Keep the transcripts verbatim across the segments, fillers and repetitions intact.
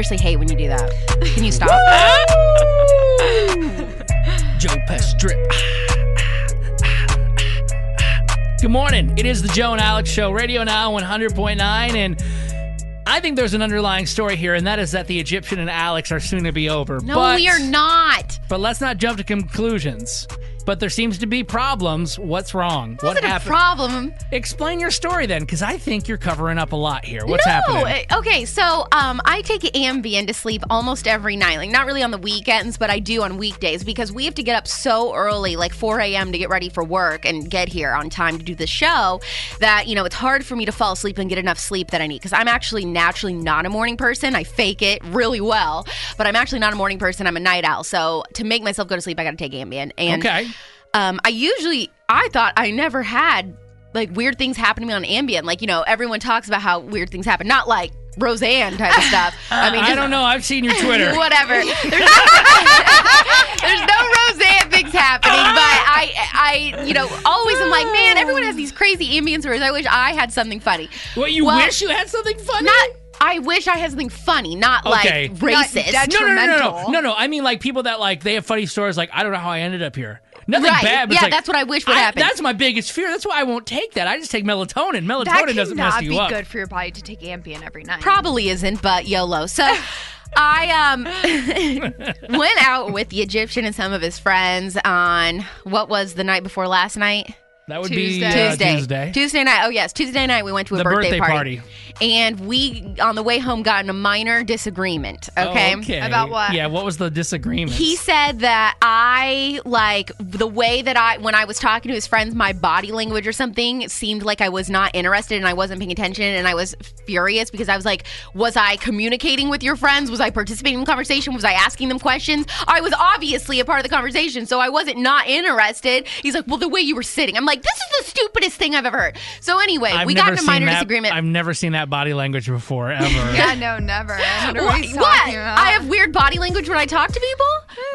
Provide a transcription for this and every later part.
seriously hate when you do that. Can you stop? Joe Pesci drip. Good morning. It is the Joe and Alex Show. Radio Now one hundred point nine. And I think there's an underlying story here, and that is that the Egyptian and Alex are soon to be over. No, but, we are not. But let's not jump to conclusions. But there seems to be problems. What's wrong? What happened? a problem. Explain your story then, because I think you're covering up a lot here. What's no. happening? Okay, so um, I take Ambien to sleep almost every night. Like, not really on the weekends, but I do on weekdays because we have to get up so early, like four a.m. to get ready for work and get here on time to do the show that, you know, it's hard for me to fall asleep and get enough sleep that I need because I'm actually naturally not a morning person. I fake it really well, but I'm actually not a morning person. I'm a night owl. So to make myself go to sleep, I got to take Ambien. And, okay. Um, I usually, I thought I never had, like, weird things happen to me on Ambien. Like, you know, everyone talks about how weird things happen. Not like Roseanne type of stuff. I mean, I don't know. I've seen your Twitter. Whatever. There's no, there's no Roseanne things happening, but I, I, you know, always am like, man, everyone has these crazy Ambien stories. I wish I had something funny. What, you well, wish you had something funny? Not, I wish I had something funny, not Okay. like racist. Not No, no, no, no, no, detrimental. no, no. I mean, like people that like they have funny stories. Like I don't know how I ended up here. Nothing Right. bad. But Yeah, it's like, that's what I wish would I- happen. That's my biggest fear. That's why I won't take that. I just take melatonin. Melatonin That doesn't mess cannot you be up. good for your body to take Ambien every night. Probably isn't, but YOLO. So I um went out with the Egyptian and some of his friends on what was the night before last night? That would Tuesday. be uh, Tuesday. Tuesday. Tuesday night. Oh, yes. Tuesday night we went to a The birthday, birthday party. And we, on the way home, got in a minor disagreement. Okay. Oh, okay. About what? Yeah, what was the disagreement? He said that I, like, the way that I, when I was talking to his friends, my body language or something, it seemed like I was not interested and I wasn't paying attention. And I was furious because I was like, was I communicating with your friends? Was I participating in the conversation? Was I asking them questions? I was obviously a part of the conversation, so I wasn't not interested. He's like, well, the way you were sitting. I'm like, this is the stupidest thing I've ever heard. So ananyway, I've we got never in a seen minor that- disagreement. I've never seen that body language before, ever. Yeah, no, never. I wonder what What? he's What? talking about. I have weird body language when I talk to people?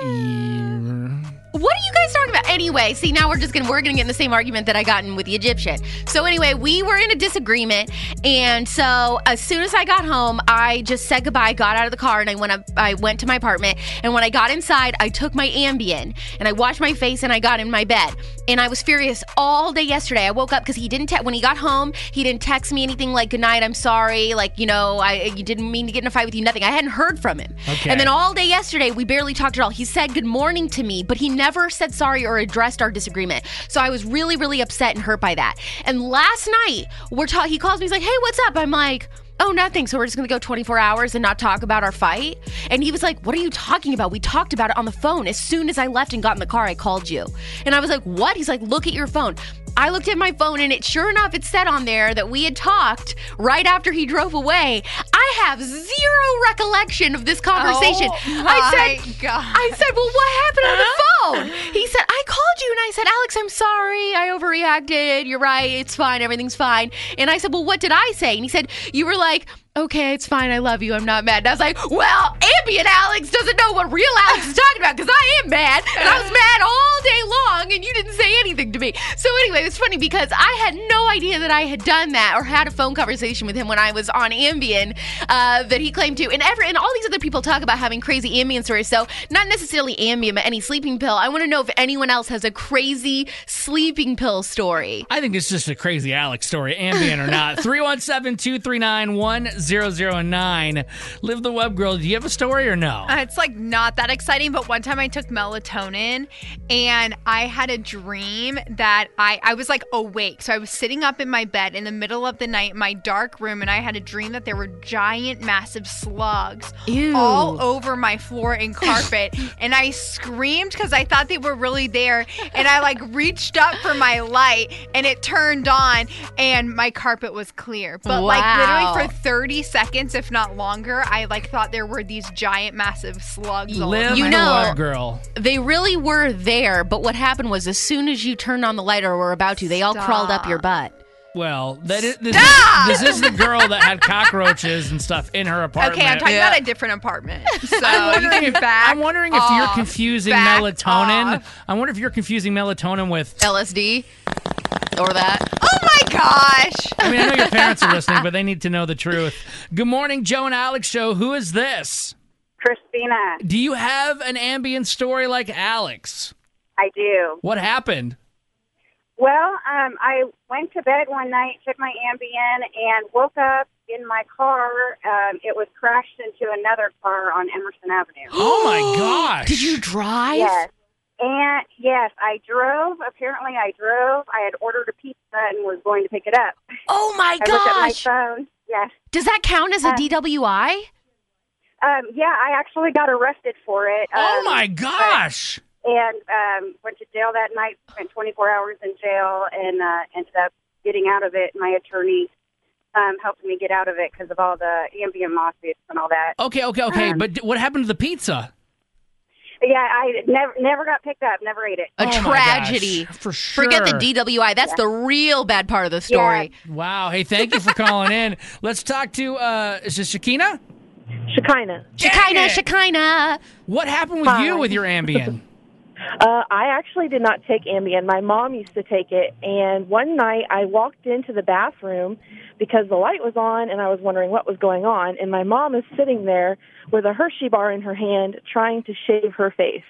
Yeah. What are you guys talking about? Anyway, see, now we're just gonna we're gonna get in the same argument that I got in with the Egyptian. So anyway, we were in a disagreement, and so as soon as I got home, I just said goodbye, got out of the car, and I went up. I went to my apartment, and when I got inside, I took my Ambien and I washed my face and I got in my bed. And I was furious all day yesterday. I woke up because he didn't te- when he got home, he didn't text me anything like "Good night, I'm sorry," like you know, I you didn't mean to get in a fight with you, nothing. I hadn't heard from him. Okay. And then all day yesterday, we barely talked at all. He said good morning to me, but he never said sorry or addressed our disagreement. So I was really, really upset and hurt by that. And last night, we're ta- he calls me, he's like, hey, what's up? I'm like, oh, nothing. So we're just going to go twenty-four hours and not talk about our fight? And he was like, what are you talking about? We talked about it on the phone. As soon as I left and got in the car, I called you. And I was like, what? He's like, look at your phone. I looked at my phone and it sure enough, it said on there that we had talked right after he drove away. I have zero recollection of this conversation. Oh, I my said, God. I said, well, what happened on the phone? He said, I called you and I said, Alex, I'm sorry. I overreacted. You're right. It's fine. Everything's fine. And I said, well, what did I say? And he said, you were like, okay, it's fine. I love you. I'm not mad. And I was like, well, Ambien Alex doesn't know what real Alex is talking about because I am mad. And I was mad all day long and you didn't say anything to me. So anyway, it's funny because I had no idea that I had done that or had a phone conversation with him when I was on Ambien uh, that he claimed to. And, ever, and all these other people talk about having crazy Ambien stories. So not necessarily Ambien, but any sleeping pill. I want to know if anyone else has a crazy sleeping pill story. I think it's just a crazy Alex story, Ambien or not. three one seven, two three nine, one zero zero nine. Live the Web Girl, do you have a story or no? Uh, it's like not that exciting, but one time I took melatonin and I had a dream that I, I was like awake. So I was sitting up in my bed in the middle of the night in my dark room and I had a dream that there were giant, massive slugs Ew. all over my floor and carpet. And I screamed because I thought they were really there. And I like reached up for my light and it turned on and my carpet was clear. But like Wow. literally for thirty seconds, if not longer, I like thought there were these giant, massive slugs all Live over You the my know- Web Girl. They really were there, but what happened was as soon as you turned on the light or were about to, they all Stop. crawled up your butt. Well, that is, this, Stop! this is the girl that had cockroaches and stuff in her apartment. Okay, I'm talking Yeah. about a different apartment. So I'm you wondering, can if, back I'm wondering if you're off. confusing Back melatonin. off. I wonder if you're confusing melatonin with L S D? or that. Oh my gosh. I mean, I know your parents are listening, but they need to know the truth. Good morning, Joe and Alex show. Who is this? Christina. Do you have an ambient story like Alex? I do. What happened? Well, um, I went to bed one night, took my Ambien, and woke up in my car. Um, it was crashed into another car on Emerson Avenue. Oh, my gosh. Did you drive? Yes. And, yes, I drove. Apparently, I drove. I had ordered a pizza and was going to pick it up. Oh, my I looked at my gosh. phone. Yes. Does that count as a Uh, D W I? Um, yeah, I actually got arrested for it. Oh, Um, my gosh. And um, went to jail that night, spent twenty-four hours in jail, and uh, ended up getting out of it. My attorney um, helped me get out of it because of all the Ambien lawsuits and all that. Okay, okay, okay. Um, but what happened to the pizza? Yeah, I never never got picked up, never ate it. A Oh, my tragedy. gosh. For sure. Forget the D W I. That's the real bad part of the story. Wow. Hey, thank you for calling in. Let's talk to, uh, is this Shakina? Shekinah. Shekinah, Dang it. Shekinah. What happened with Hi. you with your Ambien? Uh, I actually did not take Ambien. My mom used to take it, and one night I walked into the bathroom because the light was on, and I was wondering what was going on, and my mom is sitting there with a Hershey bar in her hand trying to shave her face.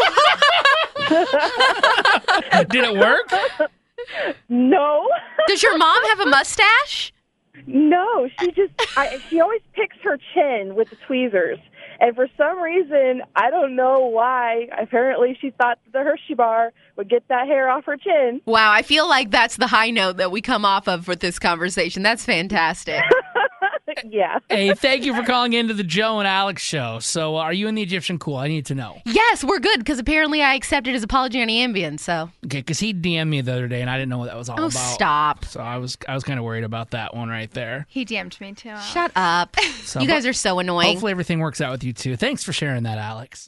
Did it work? No. Does your mom have a mustache? No, she just, I, she always picks her chin with the tweezers. And for some reason, I don't know why, apparently she thought that the Hershey bar would get that hair off her chin. Wow, I feel like that's the high note that we come off of with this conversation. That's fantastic. Yeah. Hey, thank you for calling into the Joe and Alex show. So, uh, are you in the Egyptian Cool? I need to know. Yes, we're good because apparently I accepted his apology on Ambien. So, Okay, because he D M'd me the other day, and I didn't know what that was all oh, about. stop. So I was I was kind of worried about that one right there. He D M'd me too. Shut up. So, You guys but are so annoying. Hopefully everything works out with you too. Thanks for sharing that, Alex.